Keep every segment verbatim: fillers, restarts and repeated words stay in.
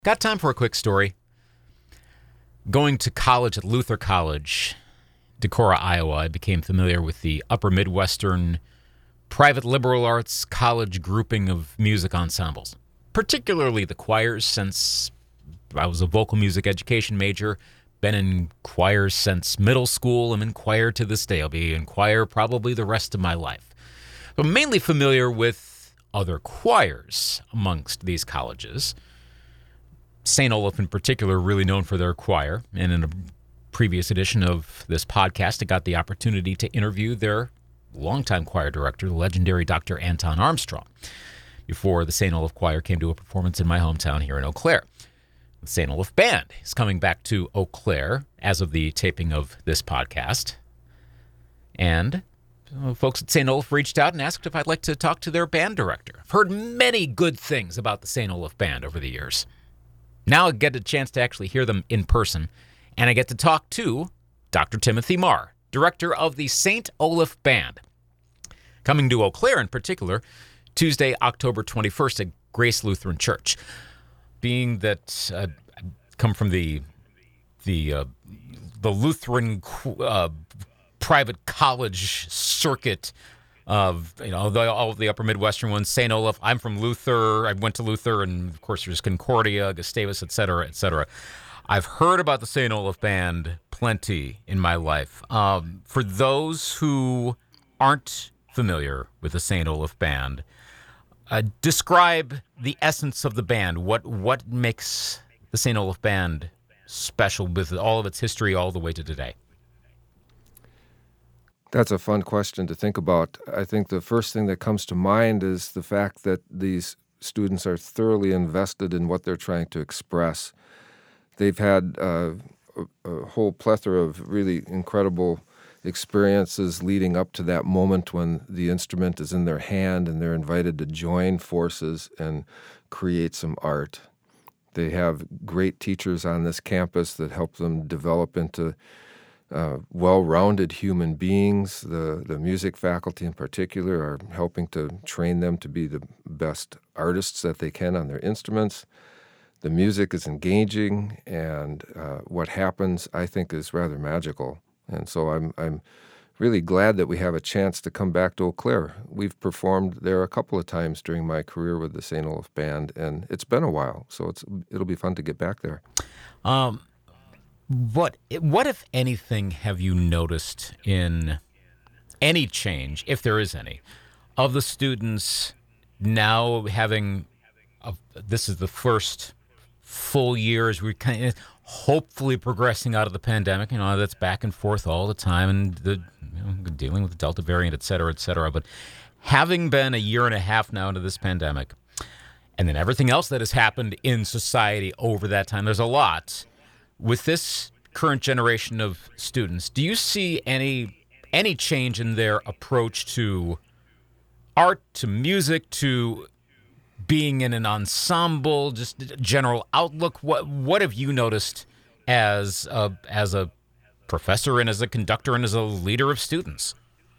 Got time for a quick story. Going to college at Luther College, Decorah, Iowa, I became familiar with the Upper Midwestern private liberal arts college grouping of music ensembles, particularly the choirs, since I was a vocal music education major. Been in choirs since middle school. I'm in choir to this day. I'll be in choir probably the rest of my life. So I'm mainly familiar with other choirs amongst these colleges. Saint Olaf in particular, really known for their choir. And in a previous edition of this podcast, I got the opportunity to interview their longtime choir director, the legendary Doctor Anton Armstrong, before the Saint Olaf Choir came to a performance in my hometown here in Eau Claire. The Saint Olaf Band is coming back to Eau Claire as of the taping of this podcast. And uh, folks at Saint Olaf reached out and asked if I'd like to talk to their band director. I've heard many good things about the Saint Olaf Band over the years. Now I get a chance to actually hear them in person, and I get to talk to Doctor Timothy Marr, director of the Saint Olaf Band, coming to Eau Claire in particular, Tuesday, October twenty-first at Grace Lutheran Church. Being that uh, I come from the the uh, the Lutheran uh, private college circuit of, you know, the, all of the upper Midwestern ones, Saint Olaf. I'm from Luther. I went to Luther, and of course there's Concordia, Gustavus, et cetera, et cetera. I've heard about the Saint Olaf Band plenty in my life. Um, for those who aren't familiar with the Saint Olaf Band, uh, describe the essence of the band. What what makes the Saint Olaf Band special with all of its history all the way to today? That's a fun question to think about. I think the first thing that comes to mind is the fact that these students are thoroughly invested in what they're trying to express. They've had uh, a, a whole plethora of really incredible experiences leading up to that moment when the instrument is in their hand and they're invited to join forces and create some art. They have great teachers on this campus that help them develop into Uh, well-rounded human beings. The, the music faculty in particular are helping to train them to be the best artists that they can on their instruments. The music is engaging, and uh, what happens, I think, is rather magical. And so I'm I'm really glad that we have a chance to come back to Eau Claire. We've performed there a couple of times during my career with the Saint Olaf Band, and it's been a while, so it's it'll be fun to get back there. Um. What, what, if anything, have you noticed in any change, if there is any, of the students now having, uh, this is the first full year as we're kind of hopefully progressing out of the pandemic, you know, that's back and forth all the time, and the, you know, dealing with the Delta variant, et cetera, et cetera. But having been a year and a half now into this pandemic, and then everything else that has happened in society over that time, there's a lot. With this current generation of students, do you see any any change in their approach to art, to music, to being in an ensemble, just general outlook? What what have you noticed as a, as a professor and as a conductor and as a leader of students?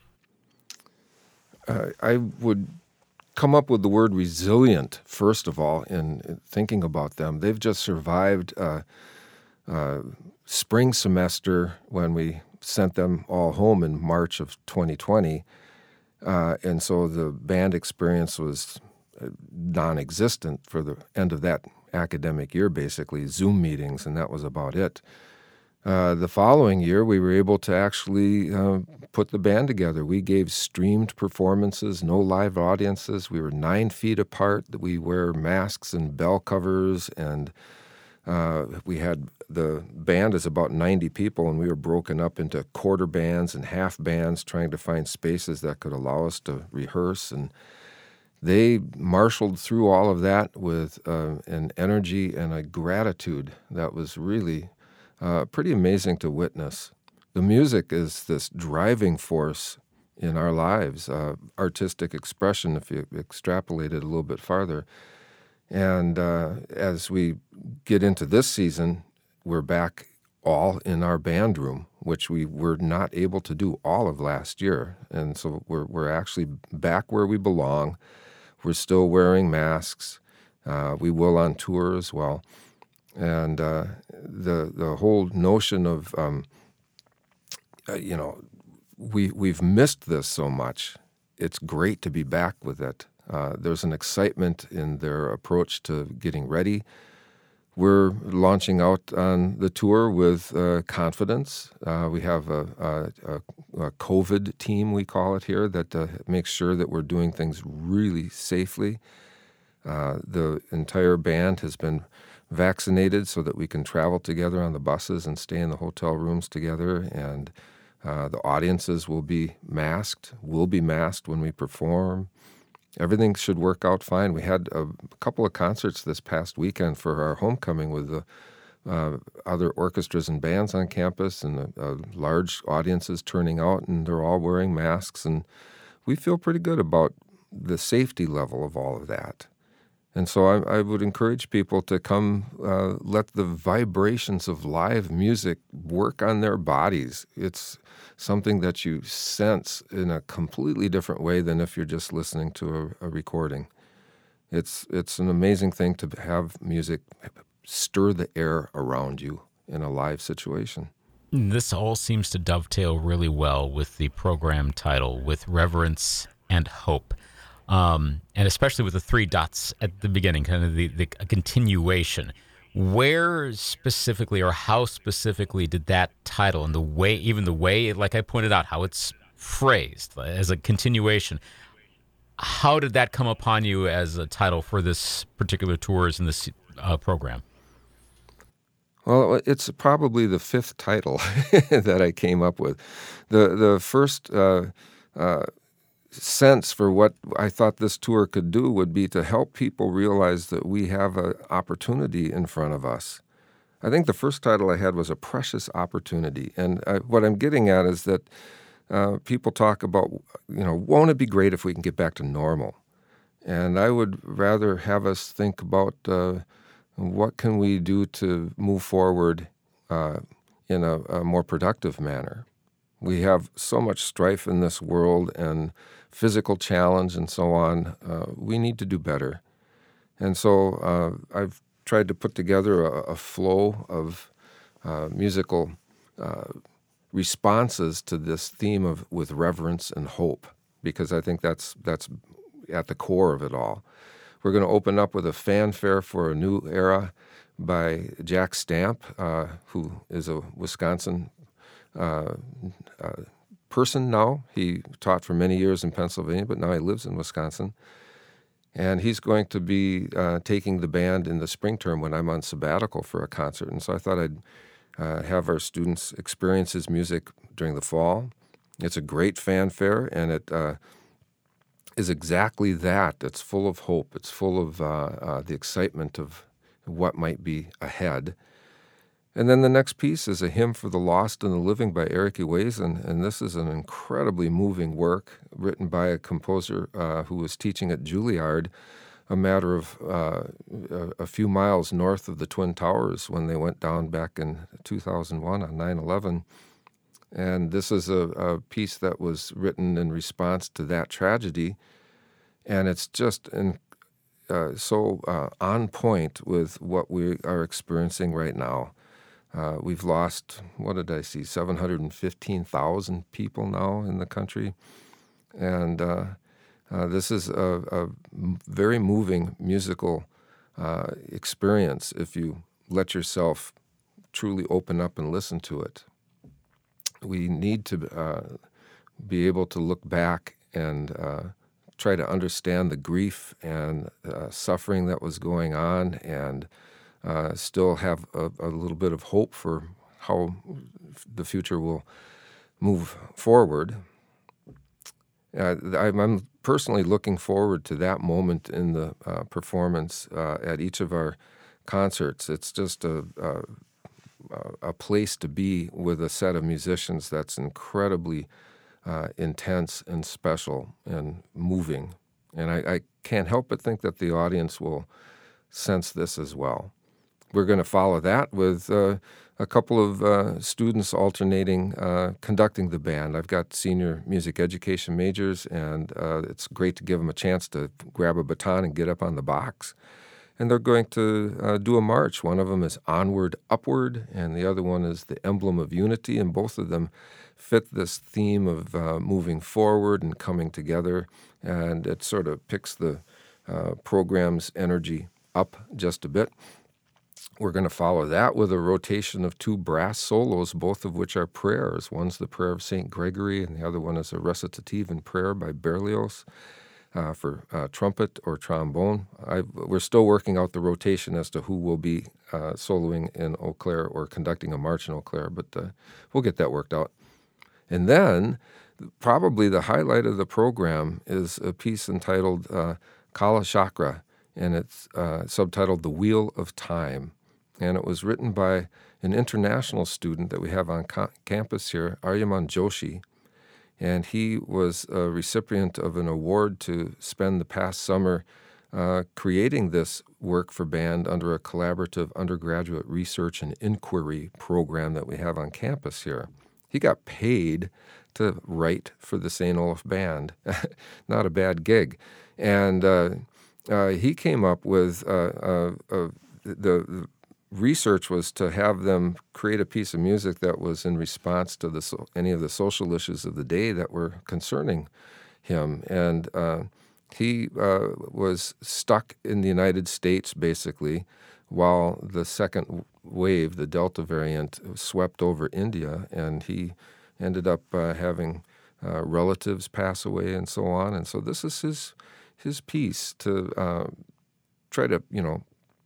Uh, I would come up with the word resilient, first of all, in, in thinking about them. They've just survived uh, uh, spring semester when we sent them all home in March of twenty twenty. Uh, and so the band experience was non-existent for the end of that academic year, basically, Zoom meetings, and that was about it. Uh, the following year, we were able to actually uh, put the band together. We gave streamed performances, no live audiences. We were nine feet apart. We wear masks and bell covers, and uh, we had the band is about ninety people, and we were broken up into quarter bands and half bands, trying to find spaces that could allow us to rehearse. And they marshaled through all of that with uh, an energy and a gratitude that was really Uh, pretty amazing to witness. The music is this driving force in our lives, uh, artistic expression, if you extrapolate it a little bit farther. And uh, as we get into this season, we're back all in our band room, which we were not able to do all of last year. And so we're we're actually back where we belong. We're still wearing masks. Uh, we will on tour as well. And uh, the the whole notion of, um, uh, you know, we, we've missed this so much. It's great to be back with it. Uh, there's an excitement in their approach to getting ready. We're launching out on the tour with uh, confidence. Uh, we have a, a, a COVID team, we call it here, that uh, makes sure that we're doing things really safely. Uh, the entire band has been vaccinated so that we can travel together on the buses and stay in the hotel rooms together. And uh, the audiences will be masked. We'll be masked when we perform. Everything should work out fine. We had a couple of concerts this past weekend for our homecoming with the uh, other orchestras and bands on campus, and uh, large audiences turning out, and they're all wearing masks. And we feel pretty good about the safety level of all of that. And so I, I would encourage people to come uh, let the vibrations of live music work on their bodies. It's something that you sense in a completely different way than if you're just listening to a, a recording. It's it's an amazing thing to have music stir the air around you in a live situation. This all seems to dovetail really well with the program title, with reverence and hope. Um, and especially with the three dots at the beginning, kind of the, the a continuation. Where specifically, or how specifically, did that title and the way, even the way, like I pointed out, how it's phrased as a continuation, how did that come upon you as a title for this particular tours and this uh, program? Well, it's probably the fifth title that I came up with. The the first uh, uh, sense for what I thought this tour could do would be to help people realize that we have an opportunity in front of us. I think the first title I had was A Precious Opportunity. And I, what I'm getting at is that uh, people talk about, you know, won't it be great if we can get back to normal? And I would rather have us think about uh, what can we do to move forward uh, in a, a more productive manner. We have so much strife in this world and physical challenge and so on. Uh, we need to do better. And so uh, I've tried to put together a, a flow of uh, musical uh, responses to this theme of with reverence and hope, because I think that's that's at the core of it all. We're going to open up with a fanfare for a new era by Jack Stamp, uh, who is a Wisconsin uh, uh, person now. He taught for many years in Pennsylvania, but now he lives in Wisconsin. And he's going to be uh, taking the band in the spring term when I'm on sabbatical for a concert. And so I thought I'd uh, have our students experience his music during the fall. It's a great fanfare, and it uh, is exactly that. It's full of hope. It's full of uh, uh, the excitement of what might be ahead. And then the next piece is A Hymn for the Lost and the Living by Eric Ewazen, and this is an incredibly moving work written by a composer uh, who was teaching at Juilliard, a matter of uh, a, a few miles north of the Twin Towers when they went down back in two thousand one on nine eleven. And this is a, a piece that was written in response to that tragedy, and it's just in, uh, so uh, on point with what we are experiencing right now. Uh, we've lost, what did I see, seven hundred fifteen thousand people now in the country. And uh, uh, this is a, a very moving musical uh, experience if you let yourself truly open up and listen to it. We need to uh, be able to look back and uh, try to understand the grief and uh, suffering that was going on, and Uh, still have a, a little bit of hope for how the future will move forward. Uh, I'm, I'm personally looking forward to that moment in the uh, performance uh, at each of our concerts. It's just a, a, a place to be with a set of musicians that's incredibly uh, intense and special and moving. And I, I can't help but think that the audience will sense this as well. We're going to follow that with uh, a couple of uh, students alternating, uh, conducting the band. I've got senior music education majors, and uh, it's great to give them a chance to grab a baton and get up on the box. and they're going to uh, do a march. One of them is Onward, Upward, and the other one is the Emblem of Unity, and both of them fit this theme of uh, moving forward and coming together, and it sort of picks the uh, program's energy up just a bit. We're going to follow that with a rotation of two brass solos, both of which are prayers. One's the prayer of Saint Gregory, and the other one is a recitative and prayer by Berlioz uh, for uh, trumpet or trombone. I, we're still working out the rotation as to who will be uh, soloing in Eau Claire or conducting a march in Eau Claire, but uh, we'll get that worked out. And then probably the highlight of the program is a piece entitled uh, Kala Chakra, and it's uh, subtitled The Wheel of Time. And it was written by an international student that we have on ca- campus here, Aryaman Joshi. And he was a recipient of an award to spend the past summer uh, creating this work for band under a collaborative undergraduate research and inquiry program that we have on campus here. He got paid to write for the Saint Olaf Band. Not a bad gig. And uh, uh, he came up with uh, uh, uh, the, the research was to have them create a piece of music that was in response to the so, any of the social issues of the day that were concerning him. And uh, he uh, was stuck in the United States, basically, while the second wave, the Delta variant, swept over India, and he ended up uh, having uh, relatives pass away and so on. And so this is his his piece to uh, try to, you know,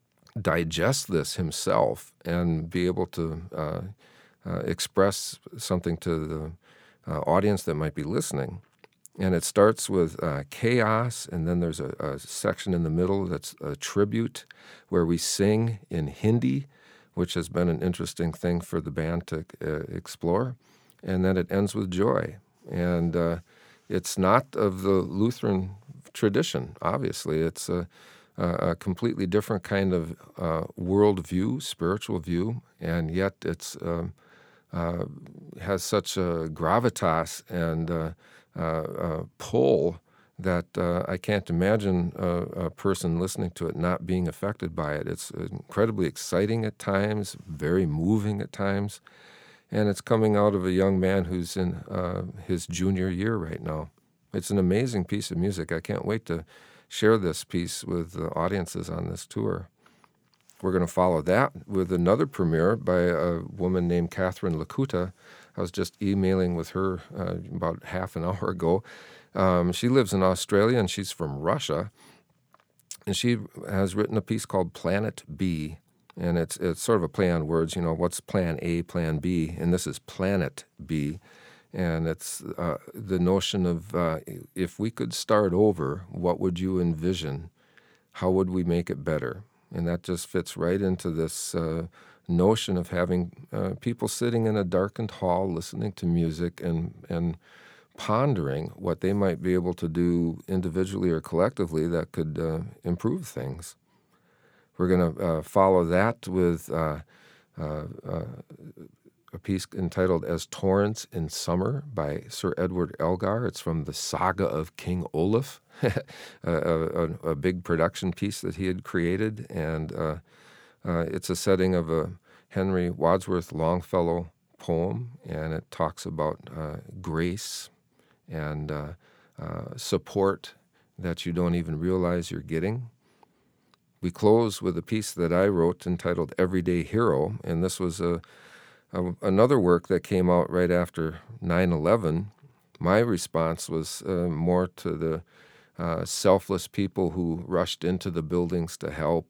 digest this himself and be able to uh, uh, express something to the uh, audience that might be listening. And it starts with uh, chaos, and then there's a, a section in the middle that's a tribute where we sing in Hindi, which has been an interesting thing for the band to uh, explore. And then it ends with joy. And uh, it's not of the Lutheran tradition, obviously. It's a, a completely different kind of uh, worldview, spiritual view, and yet it's um, uh, has such a gravitas and uh, uh, uh, pull that uh, I can't imagine a, a person listening to it not being affected by it. It's incredibly exciting at times, very moving at times, and it's coming out of a young man who's in uh, his junior year right now. It's an amazing piece of music. I can't wait to share this piece with the audiences on this tour. We're going to follow that with another premiere by a woman named Catherine Lakuta. I was just emailing with her uh, about half an hour ago. Um, she lives in Australia, and she's from Russia. And she has written a piece called Planet B. And it's it's sort of a play on words, you know, what's plan A, plan B? And this is Planet B. And it's uh, the notion of uh, if we could start over, what would you envision? How would we make it better? And that just fits right into this uh, notion of having uh, people sitting in a darkened hall listening to music and, and pondering what they might be able to do individually or collectively that could uh, improve things. We're going to uh, follow that with uh, uh, uh, a piece entitled As Torrents in Summer by Sir Edward Elgar. It's from the Saga of King Olaf, a, a, a big production piece that he had created. And uh, uh, it's a setting of a Henry Wadsworth Longfellow poem, and it talks about uh, grace and uh, uh, support that you don't even realize you're getting. We close with a piece that I wrote entitled Everyday Hero, and this was a Uh, another work that came out right after nine eleven. My response was uh, more to the uh, selfless people who rushed into the buildings to help,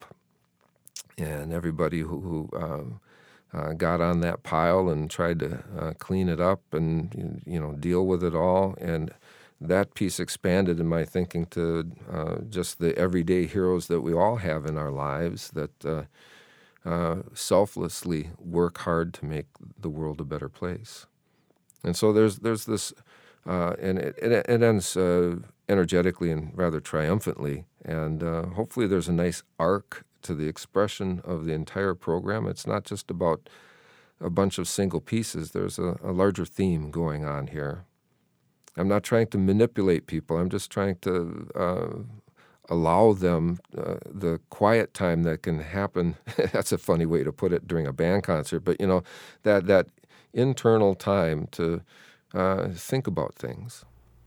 and everybody who, who um, uh, got on that pile and tried to uh, clean it up and you know deal with it all. And that piece expanded in my thinking to uh, just the everyday heroes that we all have in our lives that uh, Uh, selflessly work hard to make the world a better place. And so there's there's this, uh, and it, it, it ends uh, energetically and rather triumphantly, and uh, hopefully there's a nice arc to the expression of the entire program. It's not just about a bunch of single pieces. There's a, a larger theme going on here. I'm not trying to manipulate people. I'm just trying to uh, allow them uh, the quiet time that can happen. That's a funny way to put it during a band concert, but you know, that that internal time to uh, think about things.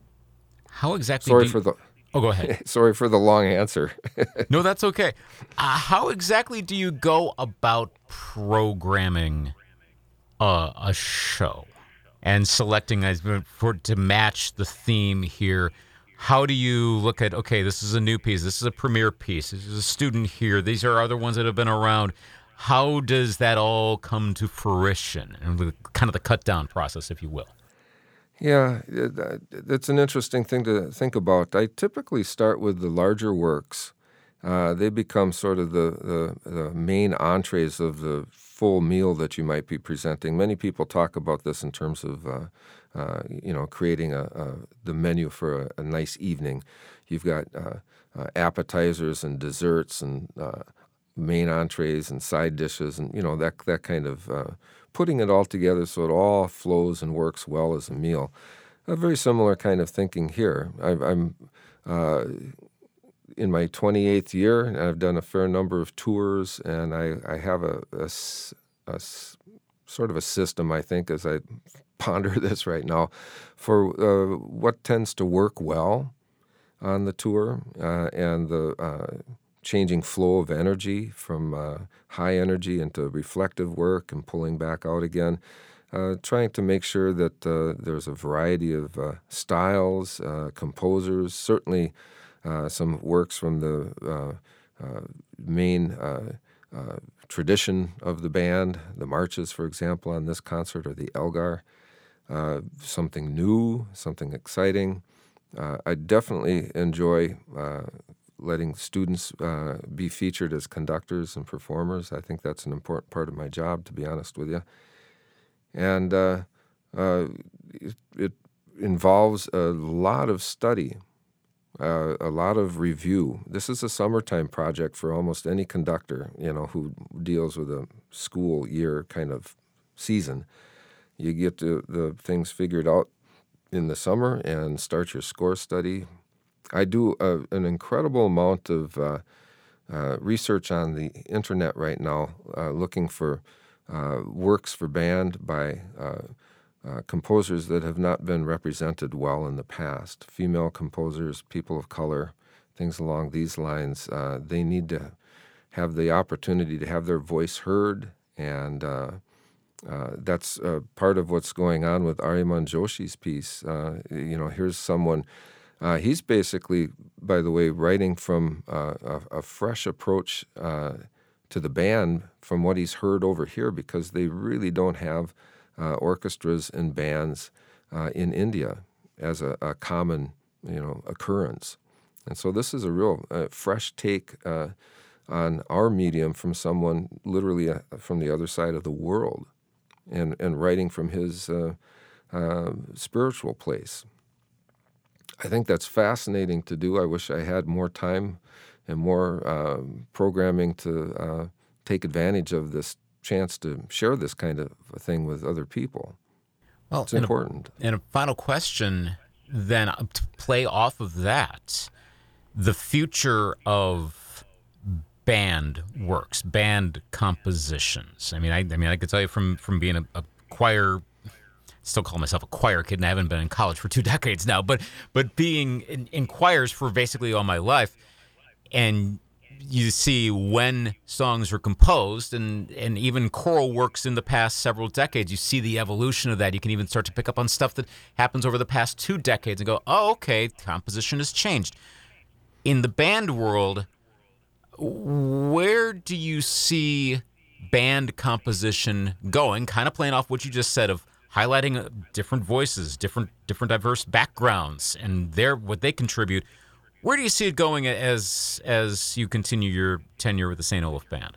How exactly Sorry do you... for the Oh, go ahead. sorry for the long answer. No, that's okay. Uh, how exactly do you go about programming uh, a show and selecting as for to match the theme here? How do you look at, okay, this is a new piece, this is a premiere piece, this is a student here, these are other ones that have been around. How does that all come to fruition? And kind of the cut down process, if you will. Yeah, it, it's an interesting thing to think about. I typically start with the larger works. Uh, they become sort of the, the, the main entrees of the full meal that you might be presenting. Many people talk about this in terms of, uh, uh, you know, creating a, a the menu for a, a nice evening. You've got uh, uh, appetizers and desserts and uh, main entrees and side dishes, and you know that that kind of uh, putting it all together so it all flows and works well as a meal. A very similar kind of thinking here. I, I'm uh, in my twenty-eighth year, and I've done a fair number of tours, and I, I have a, a, a sort of a system, I think, as I ponder this right now, for uh, what tends to work well on the tour uh, and the uh, changing flow of energy from uh, high energy into reflective work and pulling back out again, uh, trying to make sure that uh, there's a variety of uh, styles, uh, composers, certainly uh, some works from the uh, uh, main uh, uh, tradition of the band, the marches, for example, on this concert, or the Elgar, uh, something new, something exciting. Uh, I definitely enjoy uh, letting students uh, be featured as conductors and performers. I think that's an important part of my job, to be honest with you. And uh, uh, it, it involves a lot of study, uh, a lot of review. This is a summertime project for almost any conductor, you know, who deals with a school year kind of season. You get the, the things figured out in the summer and start your score study. I do a, an incredible amount of uh, uh, research on the internet right now, uh, looking for uh, works for band by uh, uh, composers that have not been represented well in the past. Female composers, people of color, things along these lines. Uh, they need to have the opportunity to have their voice heard, and uh, uh, that's uh, part of what's going on with Ariman Joshi's piece. Uh, you know, here's someone... Uh, he's basically, by the way, writing from uh, a, a fresh approach uh, to the band from what he's heard over here, because they really don't have uh, orchestras and bands uh, in India as a, a common, you know, occurrence. And so this is a real uh, fresh take uh, on our medium from someone literally uh, from the other side of the world, and, and writing from his uh, uh, spiritual place. I think that's fascinating to do. I wish I had more time and more uh, programming to uh, take advantage of this chance to share this kind of thing with other people. Well, it's important. A, and a final question then, to play off of that, the future of band works, band compositions. I mean, I, I mean, I could tell you from, from being a, a choir still call myself a choir kid, and I haven't been in college for two decades now, but but being in, in choirs for basically all my life, and you see when songs are composed, and, and even choral works in the past several decades, you see the evolution of that. You can even start to pick up on stuff that happens over the past two decades and go, oh, okay, composition has changed. In the band world, where do you see band composition going? Kind of playing off what you just said of highlighting different voices, different different diverse backgrounds, and their what they contribute. Where do you see it going as as you continue your tenure with the Saint Olaf Band?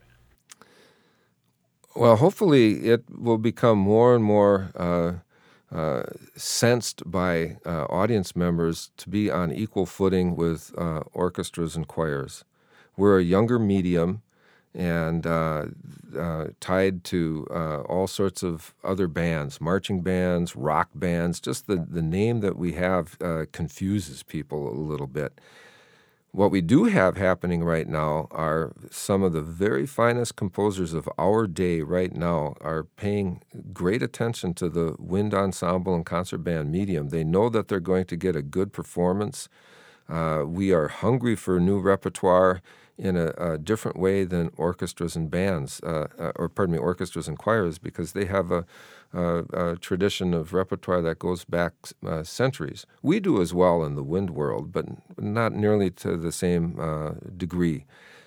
Well, hopefully it will become more and more uh, uh, sensed by uh, audience members to be on equal footing with uh, orchestras and choirs. We're a younger medium, and uh, uh, tied to uh, all sorts of other bands, marching bands, rock bands. Just the, the name that we have uh, confuses people a little bit. What we do have happening right now are some of the very finest composers of our day right now are paying great attention to the wind ensemble and concert band medium. They know that they're going to get a good performance. Uh, we are hungry for new repertoire in a, a different way than orchestras and bands, uh, uh, or pardon me, orchestras and choirs, because they have a, a, a tradition of repertoire that goes back uh, centuries. We do as well in the wind world, but not nearly to the same uh, degree.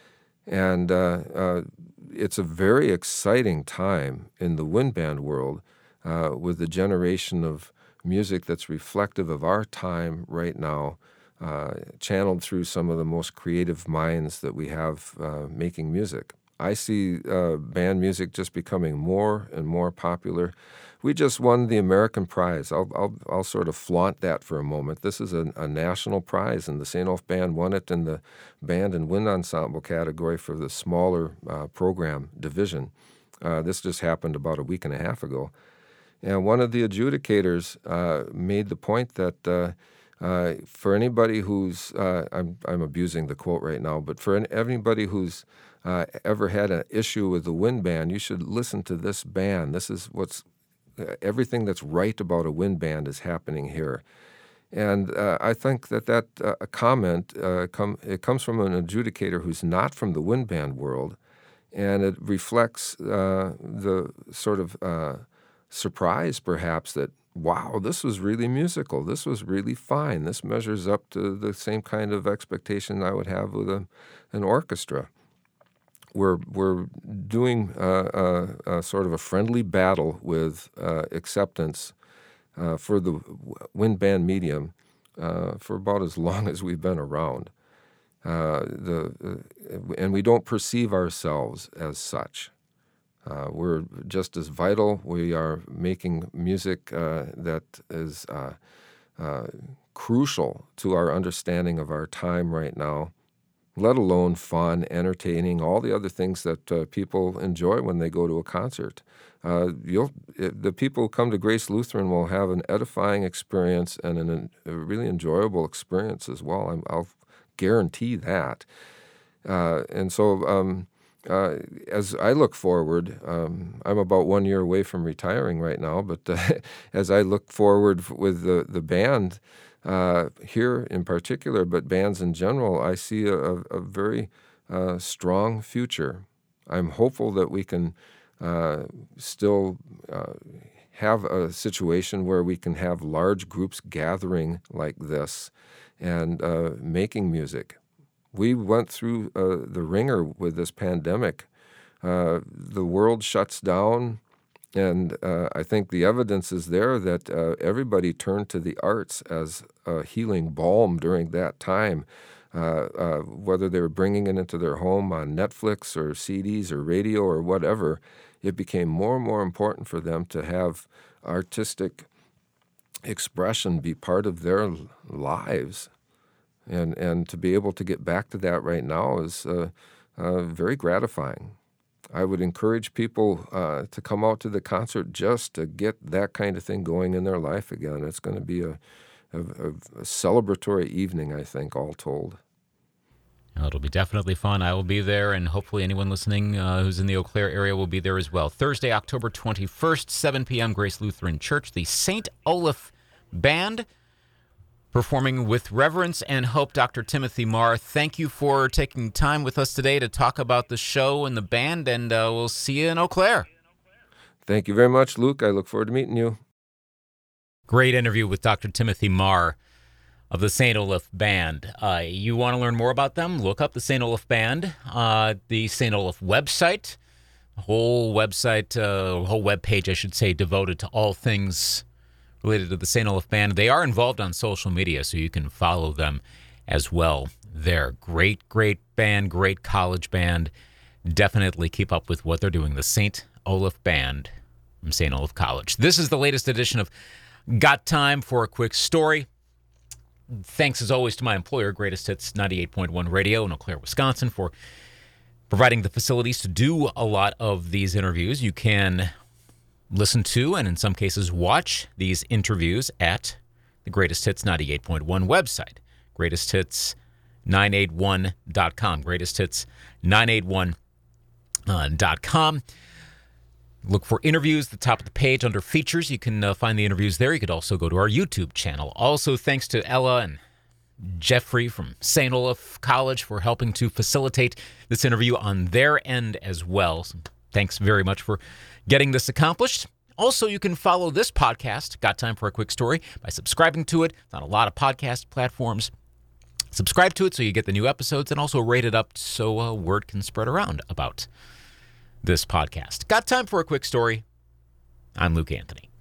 And uh, uh, it's a very exciting time in the wind band world uh, with the generation of music that's reflective of our time right now, Uh, channeled through some of the most creative minds that we have uh, making music. I see uh, band music just becoming more and more popular. We just won the American prize. I'll, I'll, I'll sort of flaunt that for a moment. This is a, a national prize, and the Saint Olaf Band won it in the band and wind ensemble category for the smaller uh, program division. Uh, this just happened about a week and a half ago. And one of the adjudicators uh, made the point that uh, Uh, for anybody who's, uh, I'm, I'm abusing the quote right now, but for an, anybody who's uh, ever had an issue with the wind band, you should listen to this band. This is what's, uh, everything that's right about a wind band is happening here. And uh, I think that that uh, comment, uh, come, it comes from an adjudicator who's not from the wind band world, and it reflects uh, the sort of uh, surprise, perhaps, that wow, this was really musical. This was really fine. This measures up to the same kind of expectation I would have with a, an orchestra. We're we're doing uh, uh, uh, sort of a friendly battle with uh, acceptance uh, for the wind band medium uh, for about as long as we've been around. Uh, the uh, and we don't perceive ourselves as such. Uh, we're just as vital. We are making music uh, that is uh, uh, crucial to our understanding of our time right now, let alone fun, entertaining, all the other things that uh, people enjoy when they go to a concert. Uh, you'll, it, the people who come to Grace Lutheran will have an edifying experience and an, a really enjoyable experience as well. I'm, I'll guarantee that. Uh, and so... Um, Uh, as I look forward, um, I'm about one year away from retiring right now, but uh, as I look forward with the, the band uh, here in particular, but bands in general, I see a, a very uh, strong future. I'm hopeful that we can uh, still uh, have a situation where we can have large groups gathering like this and uh, making music. We went through uh, the ringer with this pandemic. Uh, the world shuts down, and uh, I think the evidence is there that uh, everybody turned to the arts as a healing balm during that time, uh, uh, whether they were bringing it into their home on Netflix or C Ds or radio or whatever. It became more and more important for them to have artistic expression be part of their lives. And and to be able to get back to that right now is uh, uh, very gratifying. I would encourage people uh, to come out to the concert just to get that kind of thing going in their life again. It's going to be a, a, a celebratory evening, I think, all told. It'll be definitely fun. I will be there, and hopefully anyone listening uh, who's in the Eau Claire area will be there as well. Thursday, October twenty-first, seven p.m., Grace Lutheran Church, the Saint Olaf Band, performing with reverence and hope. Doctor Timothy Marr, thank you for taking time with us today to talk about the show and the band, and uh, we'll see you in Eau Claire. Thank you very much, Luke. I look forward to meeting you. Great interview with Doctor Timothy Marr of the Saint Olaf Band. Uh, you want to learn more about them? Look up the Saint Olaf Band, uh, the Saint Olaf website, whole website, uh, whole web page, I should say, devoted to all things related to the Saint Olaf Band. They are involved on social media, so you can follow them as well. They're great, great band, great college band. Definitely keep up with what they're doing. The Saint Olaf Band from Saint Olaf College. This is the latest edition of Got Time for a Quick Story. Thanks, as always, to my employer, Greatest Hits ninety-eight point one Radio in Eau Claire, Wisconsin, for providing the facilities to do a lot of these interviews. You can listen to, and in some cases watch, these interviews at the Greatest Hits ninety-eight point one website, greatest hits nine eight one dot com. Greatest Hits nine eight one dot com. Look for interviews at the top of the page under features. You can uh, find the interviews there. You could also go to our YouTube channel. Also, thanks to Ella and Jeffrey from Saint Olaf College for helping to facilitate this interview on their end as well. So thanks very much for getting this accomplished. Also, you can follow this podcast, Got Time for a Quick Story, by subscribing to it. It's on a lot of podcast platforms. Subscribe to it so you get the new episodes, and also rate it up so uh, word can spread around about this podcast. Got Time for a Quick Story. I'm Luke Anthony.